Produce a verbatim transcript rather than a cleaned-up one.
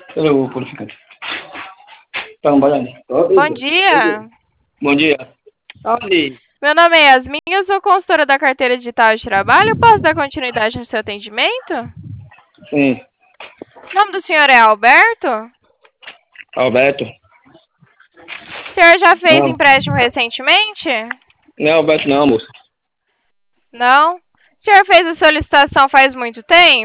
Pelo purificante. Tá trabalhando. Bom dia. Bom dia. Onde? Meu nome é Yasmin, eu sou consultora da carteira digital de trabalho. Eu posso dar continuidade no seu atendimento? Sim. O nome do senhor é Alberto? Alberto. O senhor já fez Não. empréstimo recentemente? Não é Alberto não, moço. Não? O senhor fez a solicitação faz muito tempo?